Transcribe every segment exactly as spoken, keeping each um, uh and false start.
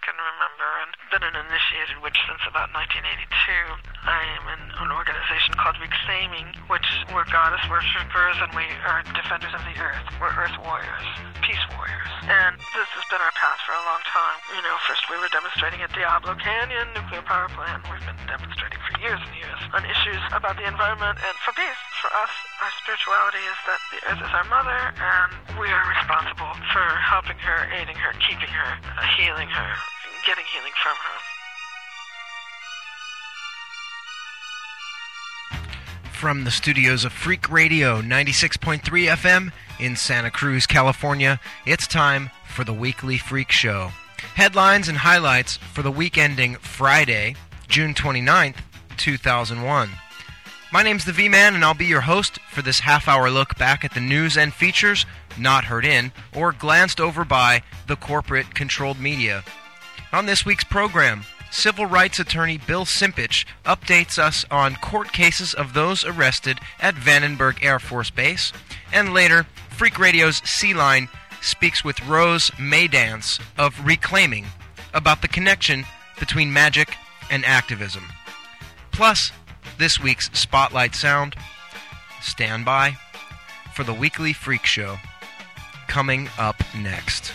can remember, and been an initiated witch since about nineteen eighty-two. I am in an organization called Reclaiming, which we're goddess worshippers, and we are defenders of the earth. We're earth warriors, peace warriors. And this has been our path for a long time. You know, first we were demonstrating at Diablo Canyon nuclear power plant. We've been demonstrating for years and years on issues about the environment and for peace. For us, our spirituality is that the earth is our mother, and we are responsible for helping her, aiding her, keeping her, uh, healing her, getting healing from her. From the studios of Freak Radio ninety-six point three F M in Santa Cruz, California, it's time for the Weekly Freak Show. Headlines and highlights for the week ending Friday, June twenty-ninth, two thousand one. My name's the V-Man, and I'll be your host for this half-hour look back at the news and features not heard in or glanced over by the corporate-controlled media. On this week's program, civil rights attorney Bill Simpich updates us on court cases of those arrested at Vandenberg Air Force Base, and later, Freak Radio's C-Line speaks with Rose Maydance of Reclaiming about the connection between magic and activism. Plus, this week's Spotlight Sound. Stand by for the Weekly Freak Show, coming up next.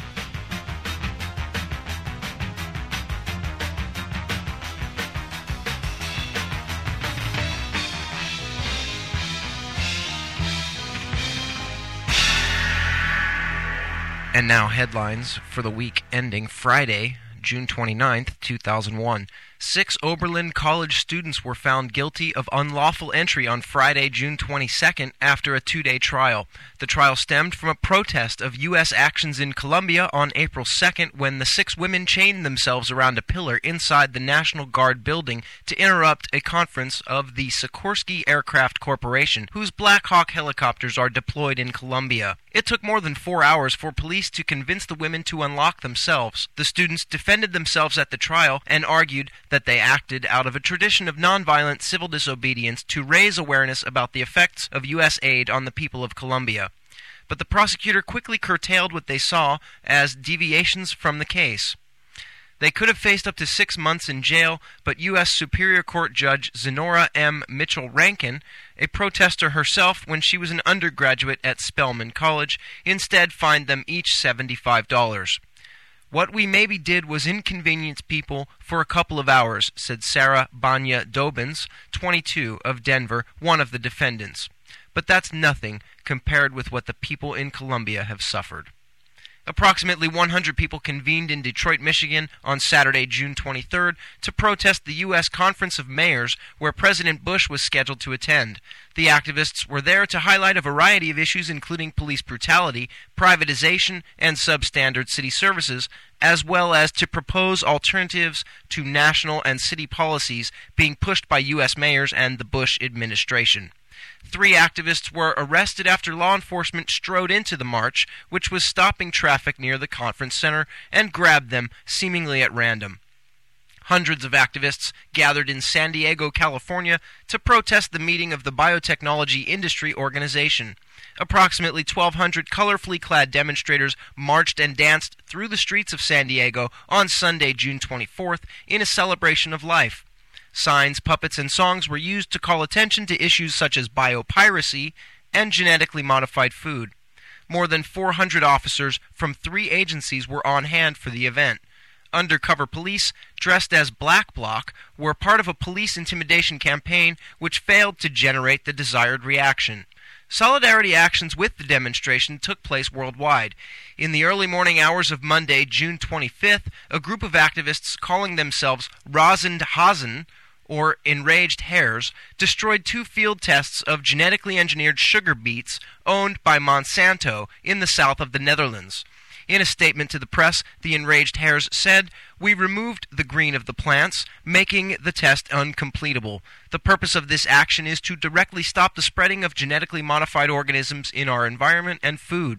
And now headlines for the week ending Friday, June twenty-ninth, two thousand one. Six Oberlin College students were found guilty of unlawful entry on Friday, June twenty-second, after a two-day trial. The trial stemmed from a protest of U S actions in Colombia on April second when the six women chained themselves around a pillar inside the National Guard building to interrupt a conference of the Sikorsky Aircraft Corporation, whose Black Hawk helicopters are deployed in Colombia. It took more than four hours for police to convince the women to unlock themselves. The students defended themselves at the trial and argued that they acted out of a tradition of nonviolent civil disobedience to raise awareness about the effects of U S aid on the people of Colombia. But the prosecutor quickly curtailed what they saw as deviations from the case. They could have faced up to six months in jail, but U S Superior Court Judge Zenora M. Mitchell-Rankin, a protester herself when she was an undergraduate at Spelman College, instead fined them each seventy-five dollars. What we maybe did was inconvenience people for a couple of hours, said Sarah Banya Dobbins, twenty-two, of Denver, one of the defendants. But that's nothing compared with what the people in Colombia have suffered. Approximately one hundred people convened in Detroit, Michigan on Saturday, June twenty-third, to protest the U S Conference of Mayors, where President Bush was scheduled to attend. The activists were there to highlight a variety of issues including police brutality, privatization, and substandard city services, as well as to propose alternatives to national and city policies being pushed by U S mayors and the Bush administration. Three activists were arrested after law enforcement strode into the march, which was stopping traffic near the conference center, and grabbed them seemingly at random. Hundreds of activists gathered in San Diego, California, to protest the meeting of the Biotechnology Industry Organization. Approximately twelve hundred colorfully clad demonstrators marched and danced through the streets of San Diego on Sunday, June twenty-fourth, in a celebration of life. Signs, puppets, and songs were used to call attention to issues such as biopiracy and genetically modified food. More than four hundred officers from three agencies were on hand for the event. Undercover police, dressed as Black Bloc, were part of a police intimidation campaign which failed to generate the desired reaction. Solidarity actions with the demonstration took place worldwide. In the early morning hours of Monday, June twenty-fifth, a group of activists calling themselves Razend Hazen, or Enraged Hares, destroyed two field tests of genetically engineered sugar beets owned by Monsanto in the south of the Netherlands. In a statement to the press, the Enraged Hares said, "We removed the green of the plants, making the test uncompletable. The purpose of this action is to directly stop the spreading of genetically modified organisms in our environment and food."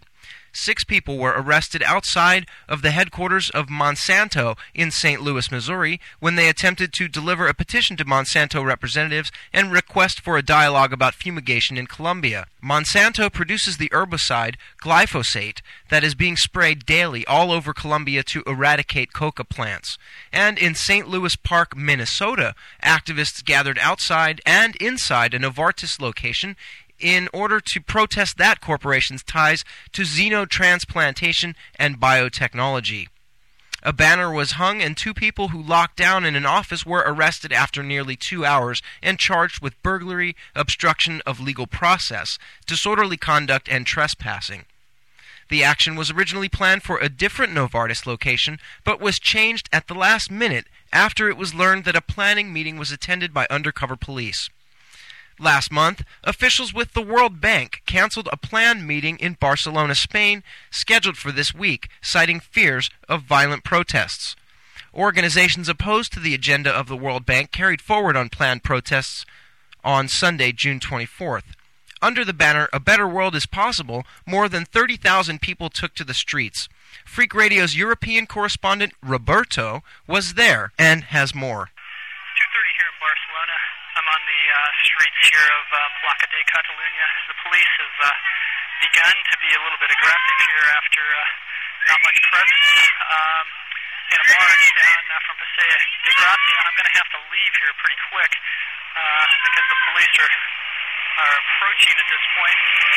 Six people were arrested outside of the headquarters of Monsanto in Saint Louis, Missouri, when they attempted to deliver a petition to Monsanto representatives and request for a dialogue about fumigation in Colombia. Monsanto produces the herbicide glyphosate that is being sprayed daily all over Colombia to eradicate coca plants. And in Saint Louis Park, Minnesota, activists gathered outside and inside a Novartis location in order to protest that corporation's ties to xenotransplantation and biotechnology. A banner was hung, and two people who locked down in an office were arrested after nearly two hours and charged with burglary, obstruction of legal process, disorderly conduct, and trespassing. The action was originally planned for a different Novartis location, but was changed at the last minute after it was learned that a planning meeting was attended by undercover police. Last month, officials with the World Bank canceled a planned meeting in Barcelona, Spain, scheduled for this week, citing fears of violent protests. Organizations opposed to the agenda of the World Bank carried forward on planned protests on Sunday, June twenty-fourth. Under the banner, "A Better World is Possible," more than thirty thousand people took to the streets. Freak Radio's European correspondent, Roberto, was there and has more. two thirty here in Barcelona. I'm on the uh, streets here of uh, Plaça de Catalunya. The police have uh, begun to be a little bit aggressive here after uh, not much presence. Um, in a march down uh, from Paseo de Gracia. I'm going to have to leave here pretty quick uh, because the police are are approaching at this point.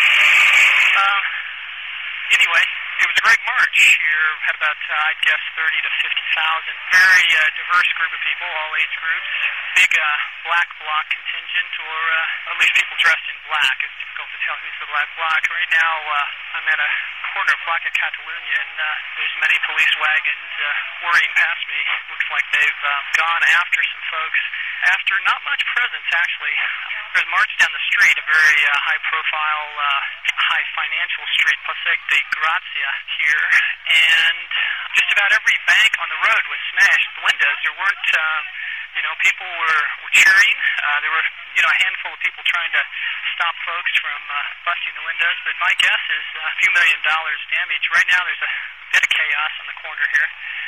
Um, anyway, it was a great march here. Had about, uh, I'd guess, thirty to fifty thousand. Very uh, diverse group of people, all age groups. Big uh, black bloc contingent, or uh, at least people dressed in black. It's difficult to tell who's the black bloc. Right now, uh, I'm at a corner of Plaça Catalunya, and uh, there's many police wagons uh, whirring past me. Looks like they've um, gone after some folks. After not much presence, actually. There's a march down the street, a very uh, high-profile, uh, high-financial street, Paseo de Gracia here, and just about every bank on the road was smashed. The windows, there weren't, uh, you know, people were, were cheering. Uh, there were, you know, a handful of people trying to stop folks from uh, busting the windows, but my guess is a few million dollars damage. Right now there's a bit of chaos on the corner here.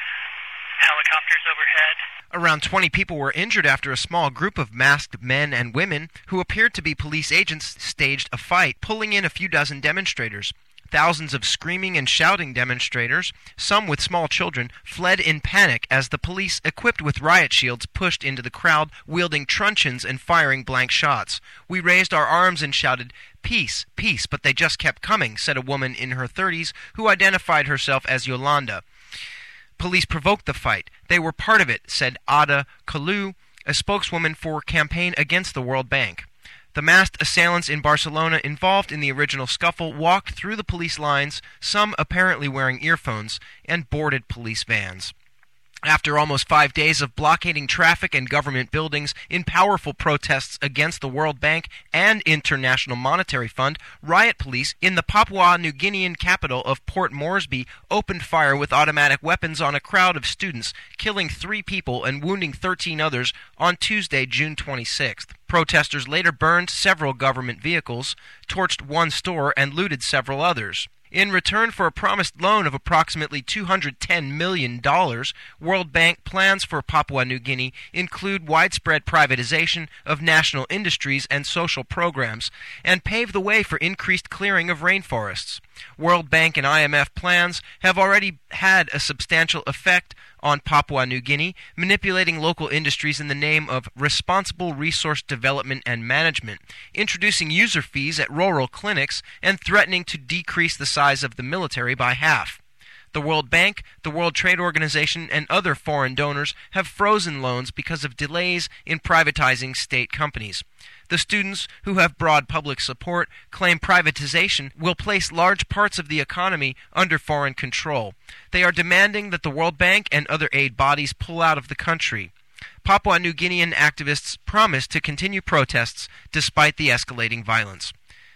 Helicopters overhead. Around twenty people were injured after a small group of masked men and women who appeared to be police agents staged a fight, pulling in a few dozen demonstrators. Thousands of screaming and shouting demonstrators, some with small children, fled in panic as the police, equipped with riot shields, pushed into the crowd, wielding truncheons and firing blank shots. "We raised our arms and shouted, 'Peace, peace,' but they just kept coming," said a woman in her thirties who identified herself as Yolanda. "Police provoked the fight. They were part of it," said Ada Kalu, a spokeswoman for Campaign Against the World Bank. The masked assailants in Barcelona involved in the original scuffle walked through the police lines, some apparently wearing earphones, and boarded police vans. After almost five days of blockading traffic and government buildings in powerful protests against the World Bank and International Monetary Fund, riot police in the Papua New Guinean capital of Port Moresby opened fire with automatic weapons on a crowd of students, killing three people and wounding thirteen others on Tuesday, June twenty-sixth. Protesters later burned several government vehicles, torched one store, and looted several others. In return for a promised loan of approximately two hundred ten million dollars, World Bank plans for Papua New Guinea include widespread privatization of national industries and social programs, and pave the way for increased clearing of rainforests. World Bank and I M F plans have already had a substantial effect on Papua New Guinea, manipulating local industries in the name of responsible resource development and management, introducing user fees at rural clinics, and threatening to decrease the size of the military by half. The World Bank, the World Trade Organization, and other foreign donors have frozen loans because of delays in privatizing state companies. The students, who have broad public support, claim privatization will place large parts of the economy under foreign control. They are demanding that the World Bank and other aid bodies pull out of the country. Papua New Guinean activists promise to continue protests despite the escalating violence.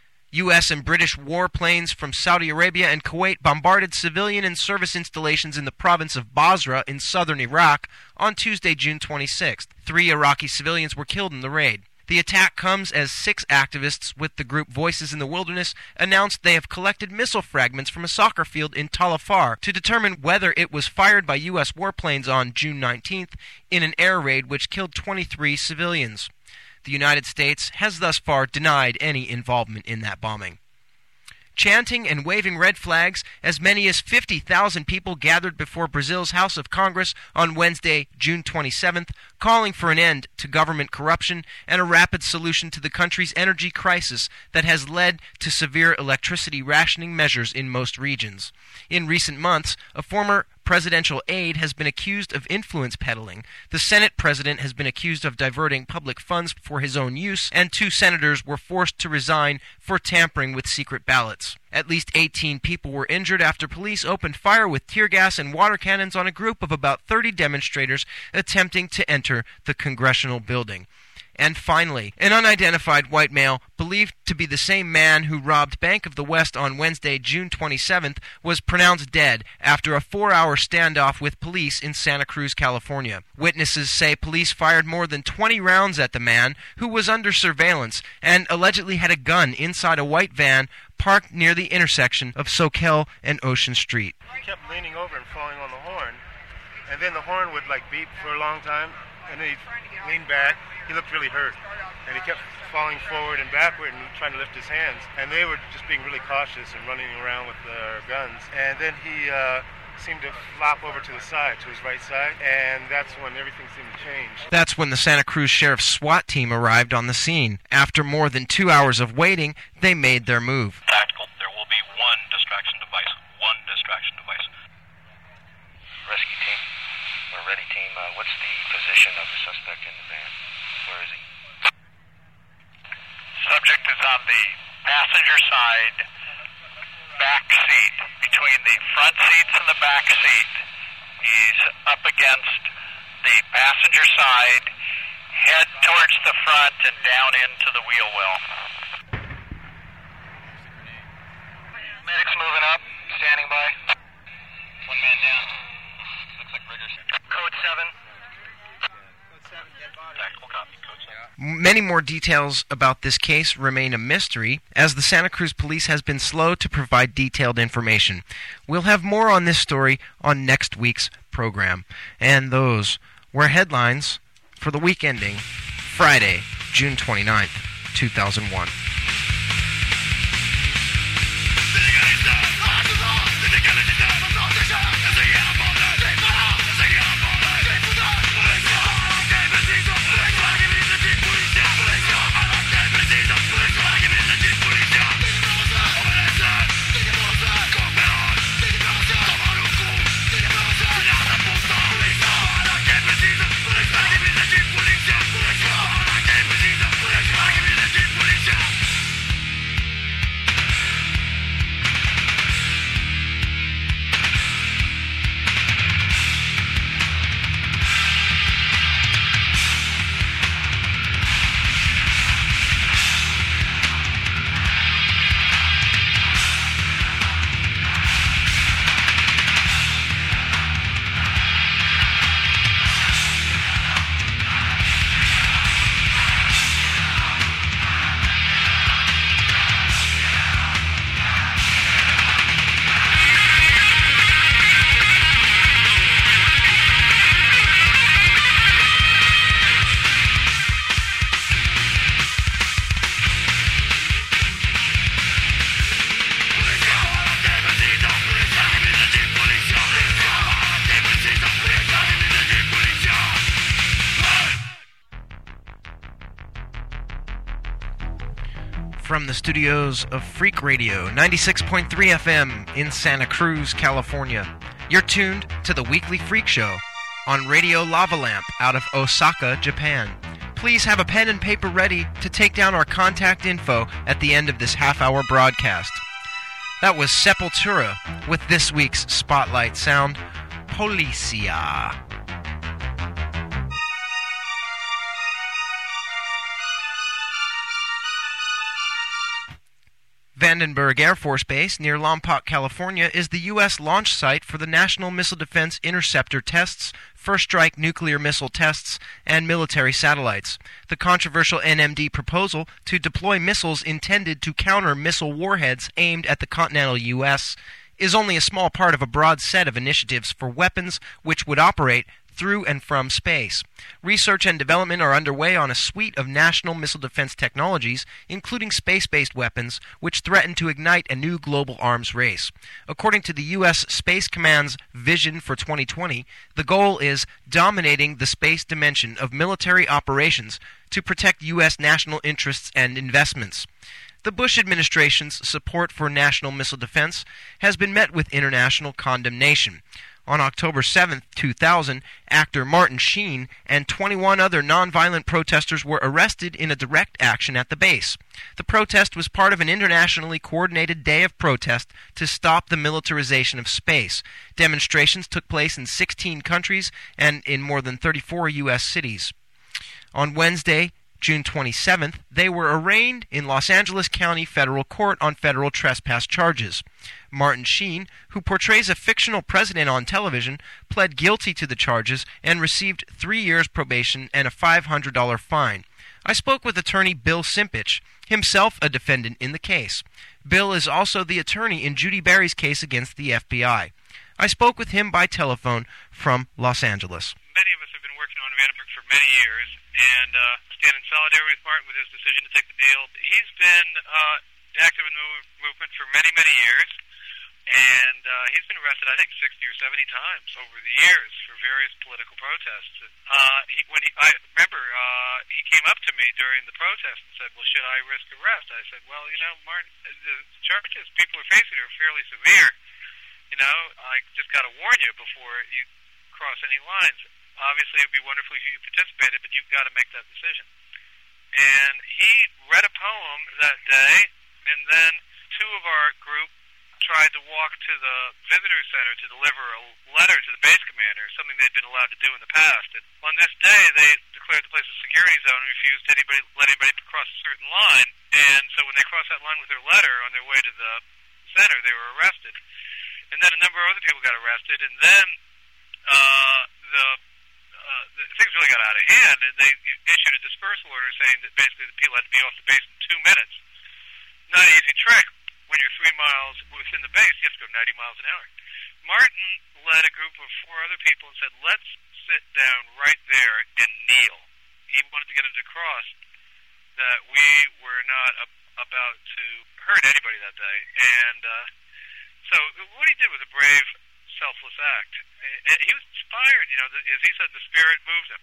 U S and British warplanes from Saudi Arabia and Kuwait bombarded civilian and service installations in the province of Basra in southern Iraq on Tuesday, June twenty-sixth. Three Iraqi civilians were killed in the raid. The attack comes as six activists with the group Voices in the Wilderness announced they have collected missile fragments from a soccer field in Talafar to determine whether it was fired by U S warplanes on June nineteenth in an air raid which killed twenty-three civilians. The United States has thus far denied any involvement in that bombing. Chanting and waving red flags, as many as fifty thousand people gathered before Brazil's House of Congress on Wednesday, June twenty-seventh, calling for an end to government corruption and a rapid solution to the country's energy crisis that has led to severe electricity rationing measures in most regions. In recent months, a former presidential aide has been accused of influence peddling, the Senate president has been accused of diverting public funds for his own use, and two senators were forced to resign for tampering with secret ballots. At least eighteen people were injured after police opened fire with tear gas and water cannons on a group of about thirty demonstrators attempting to enter the congressional building. And finally, an unidentified white male, believed to be the same man who robbed Bank of the West on Wednesday, June twenty-seventh, was pronounced dead after a four-hour standoff with police in Santa Cruz, California. Witnesses say police fired more than twenty rounds at the man, who was under surveillance and allegedly had a gun inside a white van parked near the intersection of Soquel and Ocean Street. He kept leaning over and falling on the horn, and then the horn would like beep for a long time, and then he'd lean back. He looked really hurt, and he kept falling forward and backward and trying to lift his hands. And they were just being really cautious and running around with their guns. And then he uh, seemed to flop over to the side, to his right side, and that's when everything seemed to change. That's when the Santa Cruz Sheriff's SWAT team arrived on the scene. After more than two hours of waiting, they made their move. Tactical, there will be one distraction device. One distraction device. Rescue team, we're ready, team. Uh, what's the position of the suspect in the van? Where is he? Subject is on the passenger side, back seat, between the front seats and the back seat. He's up against the passenger side, head towards the front and down into the wheel well. Medics moving up, standing by. One man down. Looks like riggers. Code seven. Many more details about this case remain a mystery, as the Santa Cruz Police has been slow to provide detailed information. We'll have more on this story on next week's program. And those were headlines for the week ending Friday, June twenty-ninth, two thousand one. From the studios of Freak Radio, ninety-six point three F M in Santa Cruz, California, you're tuned to the Weekly Freak Show on Radio Lava Lamp out of Osaka, Japan. Please have a pen and paper ready to take down our contact info at the end of this half-hour broadcast. That was Sepultura with this week's Spotlight sound, Policia. Vandenberg Air Force Base near Lompoc, California, is the U S launch site for the National Missile Defense Interceptor tests, First Strike nuclear missile tests, and military satellites. The controversial N M D proposal to deploy missiles intended to counter missile warheads aimed at the continental U S is only a small part of a broad set of initiatives for weapons which would operate through and from space. Research and development are underway on a suite of national missile defense technologies, including space-based weapons, which threaten to ignite a new global arms race. According to the U S Space Command's Vision for twenty twenty, the goal is dominating the space dimension of military operations to protect U S national interests and investments. The Bush administration's support for national missile defense has been met with international condemnation. On October seventh, two thousand, actor Martin Sheen and twenty-one other nonviolent protesters were arrested in a direct action at the base. The protest was part of an internationally coordinated day of protest to stop the militarization of space. Demonstrations took place in sixteen countries and in more than thirty-four U S cities. On Wednesday, June twenty-seventh, they were arraigned in Los Angeles County Federal Court on federal trespass charges. Martin Sheen, who portrays a fictional president on television, pled guilty to the charges and received three years probation and a five hundred dollars fine. I spoke with attorney Bill Simpich, himself a defendant in the case. Bill is also the attorney in Judy Berry's case against the F B I. I spoke with him by telephone from Los Angeles. Many of us have been working on Vandenberg for many years, and uh, stand in solidarity with Martin with his decision to take the deal. He's been uh, active in the move- movement for many, many years, and uh, he's been arrested, I think, sixty or seventy times over the years for various political protests. Uh, he, when he, I remember uh, he came up to me during the protest and said, well, should I risk arrest? I said, well, you know, Martin, the charges people are facing are fairly severe. You know, I just got to warn you before you cross any lines. Obviously, it would be wonderful if you participated, but you've got to make that decision. And he read a poem that day, and then two of our group tried to walk to the visitor center to deliver a letter to the base commander, something they'd been allowed to do in the past. And on this day, they declared the place a security zone and refused to anybody, let anybody cross a certain line. And so when they crossed that line with their letter on their way to the center, they were arrested. And then a number of other people got arrested, and then uh, the Uh, the, things really got out of hand, and they issued a dispersal order saying that basically the people had to be off the base in two minutes. Not an easy trick. When you're three miles within the base, you have to go ninety miles an hour. Martin led a group of four other people and said, let's sit down right there and kneel. He wanted to get it across that we were not a, about to hurt anybody that day. And uh, so what he did was a brave, selfless act. He was inspired, you know, as he said, the spirit moved him.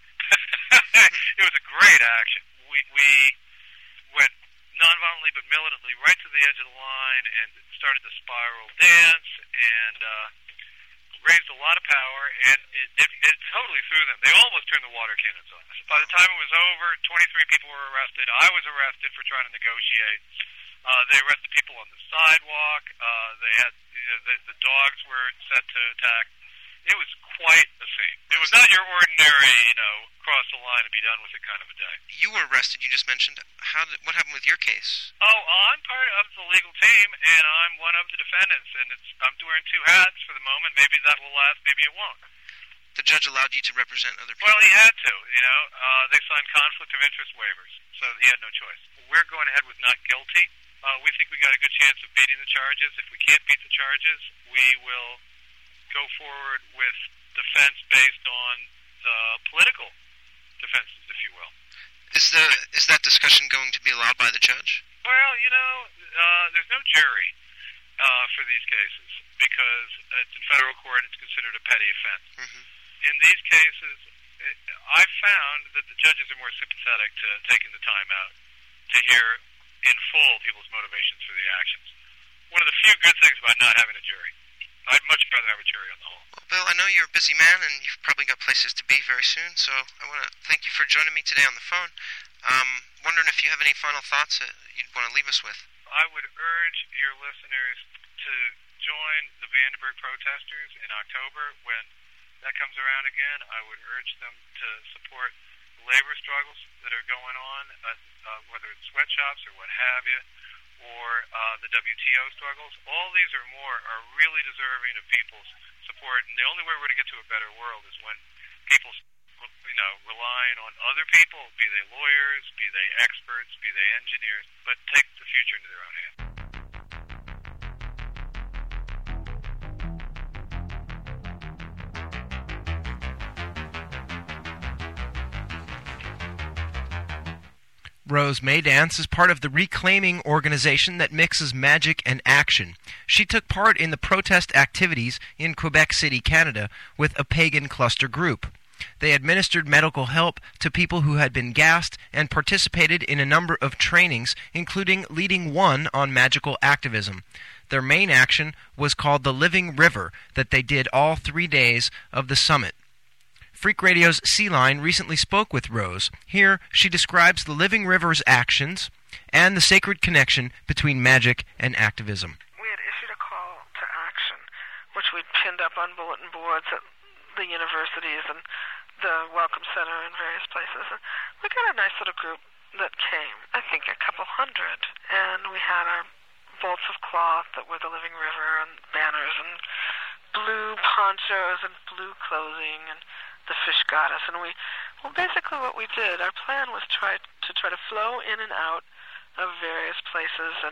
It was a great action. We, we went nonviolently but militantly right to the edge of the line and started the spiral dance and uh, raised a lot of power, and it, it, it totally threw them. They almost turned the water cannons on us. By the time it was over, twenty-three people were arrested. I was arrested for trying to negotiate. Uh, they arrested people on the sidewalk. Uh, they had you know, the, the dogs were set to attack. It was quite a scene. It was not your ordinary, you know, cross the line and be done with it kind of a day. You were arrested, you just mentioned. How did, what happened with your case? Oh, I'm part of the legal team, and I'm one of the defendants, and it's I'm wearing two hats for the moment. Maybe that will last, maybe it won't. The judge allowed you to represent other people? Well, he had to, you know. Uh, they signed conflict of interest waivers, so he had no choice. We're going ahead with not guilty. Uh, we think we got a good chance of beating the charges. If we can't beat the charges, we will go forward with defense based on the political defenses, if you will. Is the is that discussion going to be allowed by the judge? Well, you know, uh, there's no jury uh, for these cases because it's in federal court. It's considered a petty offense. Mm-hmm. In these cases, it, I've found that the judges are more sympathetic to taking the time out to hear in full people's motivations for the actions. One of the few good things about not having a jury. I'd much rather have a jury on the whole. Well, Bill, I know you're a busy man, and you've probably got places to be very soon, so I want to thank you for joining me today on the phone. Um, wondering if you have any final thoughts that you'd want to leave us with. I would urge your listeners to join the Vandenberg protesters in October when that comes around again. I would urge them to support the labor struggles that are going on, uh, uh, whether it's sweatshops or what have you. or uh, the W T O struggles. All these or more are really deserving of people's support, and the only way we're going to get to a better world is when people, you know, relying on other people, be they lawyers, be they experts, be they engineers, but take the future into their own hands. Rose Maydance is part of the Reclaiming organization that mixes magic and action. She took part in the protest activities in Quebec City, Canada, with a pagan cluster group. They administered medical help to people who had been gassed and participated in a number of trainings, including leading one on magical activism. Their main action was called the Living River, that they did all three days of the summit. Freak Radio's C-Line recently spoke with Rose. Here, she describes the Living River's actions and the sacred connection between magic and activism. We had issued a call to action, which we'd pinned up on bulletin boards at the universities and the Welcome Center in various places. And we got a nice little group that came, I think a couple hundred, and we had our bolts of cloth that were the Living River and banners and blue ponchos and blue clothing and the fish goddess. And we, well, basically what we did, our plan was try to try to flow in and out of various places and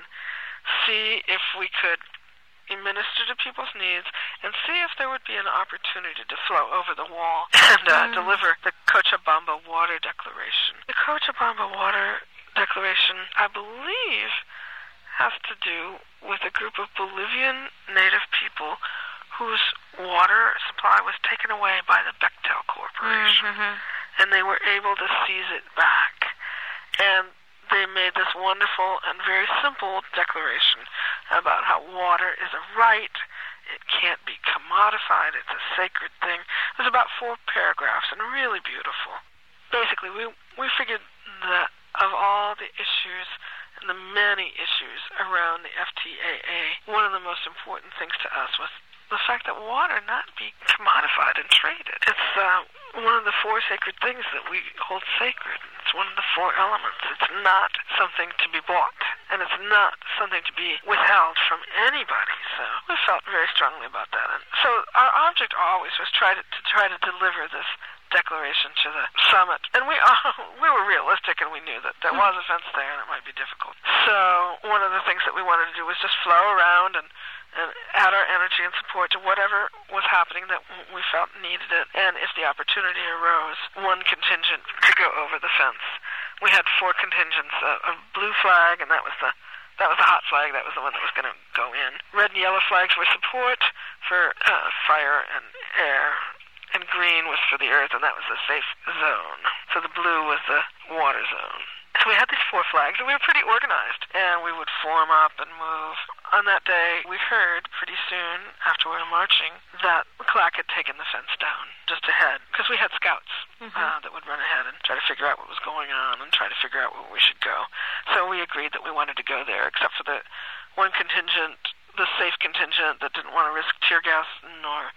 see if we could administer to people's needs and see if there would be an opportunity to flow over the wall and uh, mm. deliver the Cochabamba Water Declaration. The Cochabamba Water Declaration, I believe, has to do with a group of Bolivian native people whose water supply was taken away by the Bechtel Corporation. Mm-hmm. And they were able to seize it back. And they made this wonderful and very simple declaration about how water is a right, it can't be commodified, it's a sacred thing. It was about four paragraphs and really beautiful. Basically, we, we figured that of all the issues and the many issues around the F T A A, one of the most important things to us was the fact that water not be commodified and traded. It's uh, one of the four sacred things that we hold sacred. It's one of the four elements. It's not something to be bought, and it's not something to be withheld from anybody. So we felt very strongly about that. And so our object always was try to, to try to deliver this declaration to the summit. And we uh, we were realistic, and we knew that there was a fence there, and it might be difficult. So one of the things that we wanted to do was just flow around and and add our energy and support to whatever was happening that we felt needed it. And if the opportunity arose, one contingent to go over the fence. We had four contingents, a, a blue flag, and that was the that was the hot flag. That was the one that was going to go in. Red and yellow flags were support for uh, fire and air, and green was for the earth, and that was the safe zone. So the blue was the water zone. So we had these four flags, and we were pretty organized, and we would form up and move. On that day, we heard pretty soon, after we were marching, that Clack had taken the fence down just ahead, because we had scouts mm-hmm. uh, that would run ahead and try to figure out what was going on and try to figure out where we should go. So we agreed that we wanted to go there, except for the one contingent, the safe contingent that didn't want to risk tear gas nor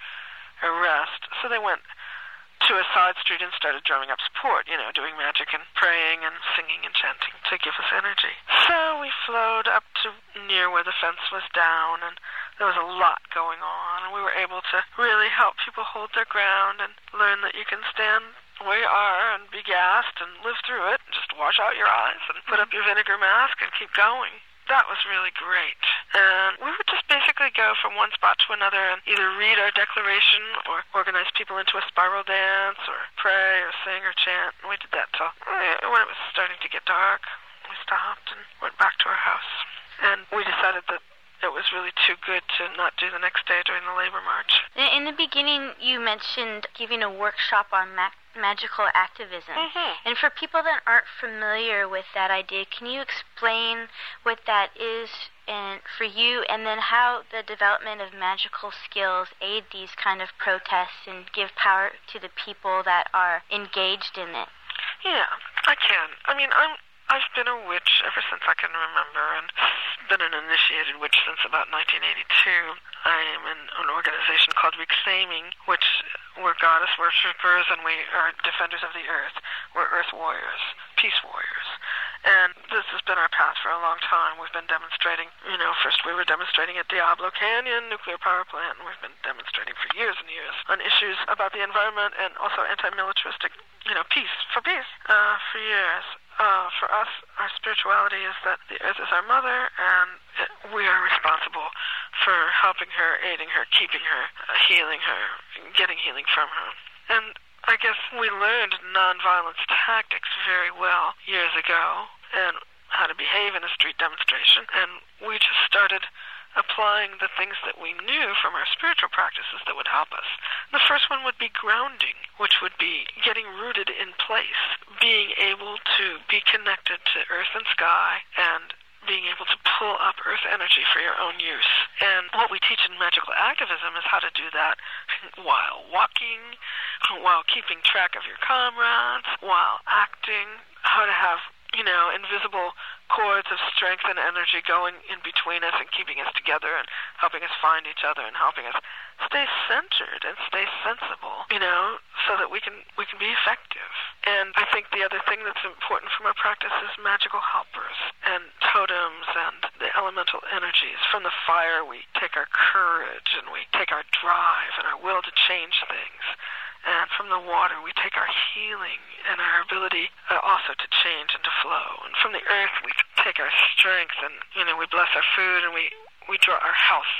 arrest. So they went to a side street and started drumming up support, you know, doing magic and praying and singing and chanting to give us energy. So we flowed up to near where the fence was down, and there was a lot going on, and we were able to really help people hold their ground and learn that you can stand where you are and be gassed and live through it, and just wash out your eyes and put up your vinegar mask and keep going. That was really great. And we would just basically go from one spot to another and either read our declaration or organize people into a spiral dance or pray or sing or chant. And we did that till when it was starting to get dark. We stopped and went back to our house. And we decided that it was really too good to not do the next day during the labor march. In the beginning, you mentioned giving a workshop on ma- magical activism. Mm-hmm. And for people that aren't familiar with that idea, can you explain what that is and for you, and then how the development of magical skills aid these kind of protests and give power to the people that are engaged in it? Yeah, I can. I mean, I'm I've been a witch ever since I can remember, and been an initiated witch since about nineteen eighty-two. I am in an organization called Reclaiming, which we're goddess worshippers, and we are defenders of the earth. We're earth warriors, peace warriors. And this has been our path for a long time. We've been demonstrating, you know, first we were demonstrating at Diablo Canyon nuclear power plant, and we've been demonstrating for years and years on issues about the environment and also anti-militaristic, you know, peace, for peace, uh, for years. Uh, for us, our spirituality is that the earth is our mother, and it, we are responsible for helping her, aiding her, keeping her, uh, healing her, getting healing from her. And I guess we learned nonviolence tactics very well years ago and how to behave in a street demonstration, and we just started applying the things that we knew from our spiritual practices that would help us. The first one would be grounding, which would be getting rooted in place, being able to be connected to earth and sky, and being able to pull up earth energy for your own use. And what we teach in magical activism is how to do that while walking, while keeping track of your comrades, while acting, how to have, you know, invisible cords of strength and energy going in between us and keeping us together and helping us find each other and helping us stay centered and stay sensible, you know, so that we can we can be effective. And I think the other thing that's important from our practice is magical helpers and totems and the elemental energies. From the fire, we take our courage and we take our drive and our will to change things. And from the water, we take our healing and our ability uh, also to change and to flow. And from the earth, we take our strength and, you know, we bless our food and we, we draw our health.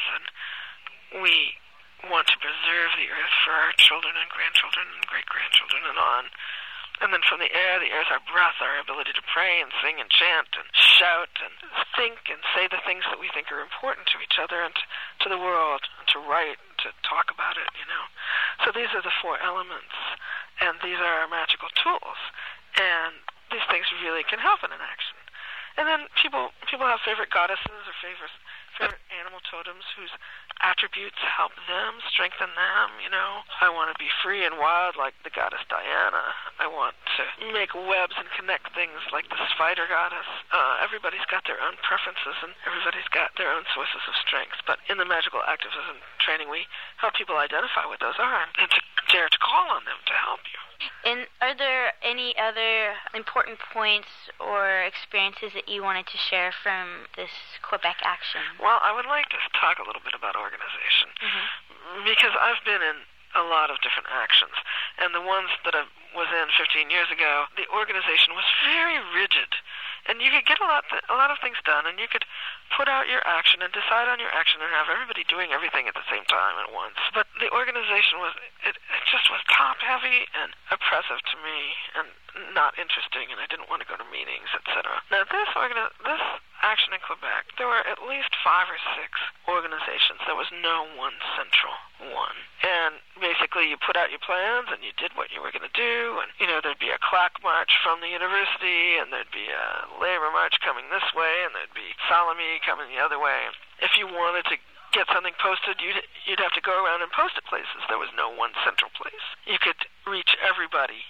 And we want to preserve the earth for our children and grandchildren and great-grandchildren and on. And then from the air, the air is our breath, our ability to pray and sing and chant and shout and think and say the things that we think are important to each other and to the world, and to write, to talk about it, you know. So these are the four elements, and these are our magical tools. And these things really can help in an action. And then people people have favorite goddesses or favorite, favorite animal totems whose attributes help them, strengthen them, you know. I want to be free and wild like the goddess Diana. I want to make webs and connect things like the spider goddess. Uh, everybody's got their own preferences and everybody's got their own sources of strength. But in the magical activism training, we help people identify what those are and, and to dare to call on them to help you. And are there any other important points or experiences that you wanted to share from this Quebec action? Well, I would like to talk a little bit about organization, mm-hmm. because I've been in a lot of different actions, and the ones that I was in fifteen years ago, the organization was very rigid, and you could get a lot, th- a lot of things done, and you could put out your action and decide on your action and have everybody doing everything at the same time at once. But the organization was, it, it just was top-heavy and oppressive to me and not interesting, and I didn't want to go to meetings, et cetera. Now, this organi- this action in Quebec, there were at least five or six organizations. There was no one central one. And basically, you put out your plans, and you did what you were going to do, and, you know, there'd be a clack march from the university, and there'd be a labor march coming this way, and there'd be Salome coming the other way. If you wanted to get something posted, you'd, you'd have to go around and post it places. There was no one central place. You could reach everybody.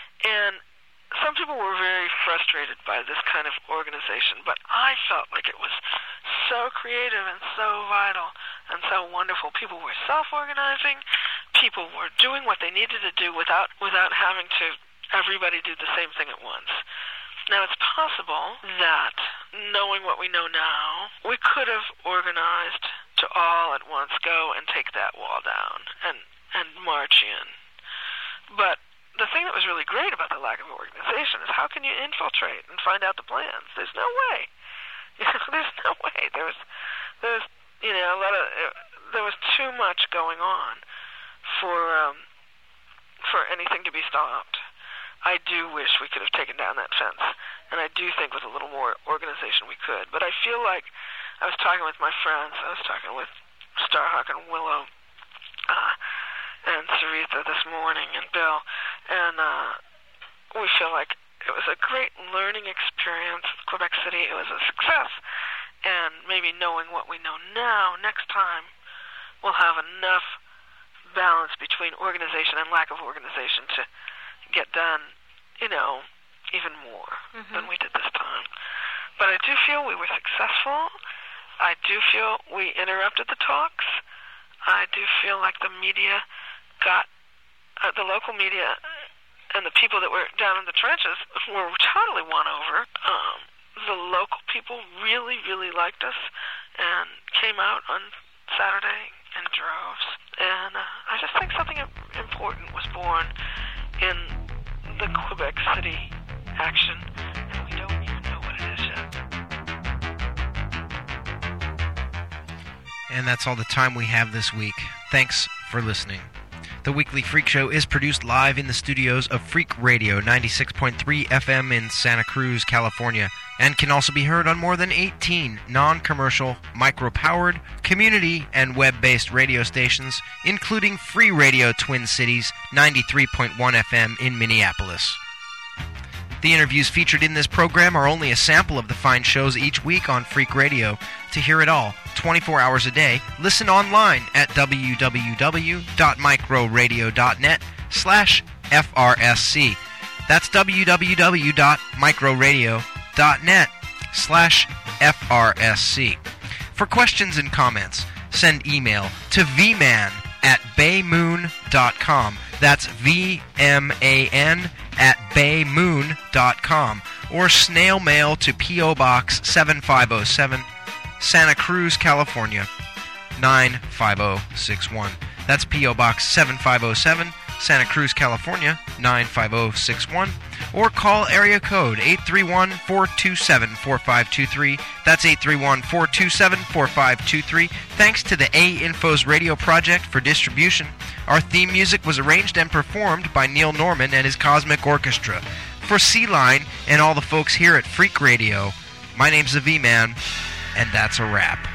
And some people were very frustrated by this kind of organization, but I felt like it was so creative and so vital and so wonderful. People were self-organizing. People were doing what they needed to do without without having to everybody do the same thing at once. Now, it's possible that, knowing what we know now, we could have organized to all at once go and take that wall down and, and march in. But the thing that was really great about the lack of organization is how can you infiltrate and find out the plans? There's no way. There's no way. There was, there was, you know, a lot of, uh, there was too much going on for um, for anything to be stopped. I do wish we could have taken down that fence, and I do think with a little more organization we could. But I feel like I was talking with my friends. I was talking with Starhawk and Willow uh, and Saritha this morning and Bill, and uh, we feel like it was a great learning experience with Quebec City. It was a success, and maybe knowing what we know now, next time we'll have enough balance between organization and lack of organization to get done, you know, even more mm-hmm. than we did this time. But I do feel we were successful. I do feel we interrupted the talks. I do feel like the media got, uh, the local media and the people that were down in the trenches were totally won over. Um, the local people really, really liked us and came out on Saturday in droves. And uh, I just think something important was born in the Quebec City action, and we don't even know what it is yet. And that's all the time we have this week. Thanks for listening. The Weekly Freak Show is produced live in the studios of Freak Radio ninety-six point three F M in Santa Cruz, California, and can also be heard on more than eighteen non-commercial, micro-powered, community, and web-based radio stations, including Free Radio Twin Cities ninety-three point one F M in Minneapolis. The interviews featured in this program are only a sample of the fine shows each week on Freak Radio. To hear it all, twenty-four hours a day, listen online at w w w dot microradio.net slash FRSC. That's w w w dot microradio.net slash FRSC. For questions and comments, send email to vman at baymoon dot com. That's V M A N at baymoon dot com, or snail mail to P O. Box seven five oh seven, Santa Cruz, California nine five oh six one. That's P O. Box seven five oh seven, Santa Cruz, California nine five oh six one, or call area code eight three one, four two seven, four five two three. That's eight three one, four two seven, four five two three. Thanks to the A-Infos Radio Project for distribution. Our theme music was arranged and performed by Neil Norman and his Cosmic Orchestra. For C-Line and all the folks here at Freak Radio, my name's the V-Man, and that's a wrap.